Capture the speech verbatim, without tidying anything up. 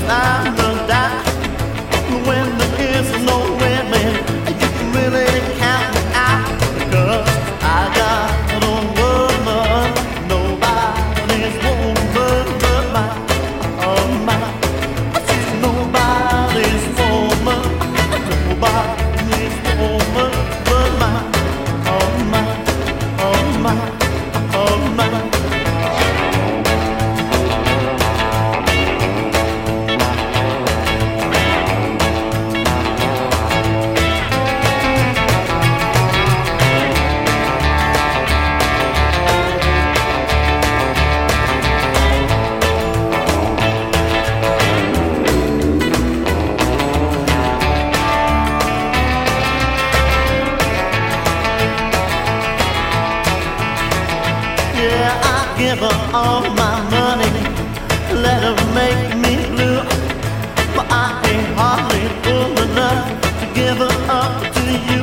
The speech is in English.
time to die. When there is no women, you can really count me out. Because I got a woman, nobody's woman but mine. Oh my, she's nobody's woman, nobody's woman but mine. Oh my, oh my, oh my. Yeah, I give her all my money, let her make me blue. But I ain't hardly fool enough to give her up to you.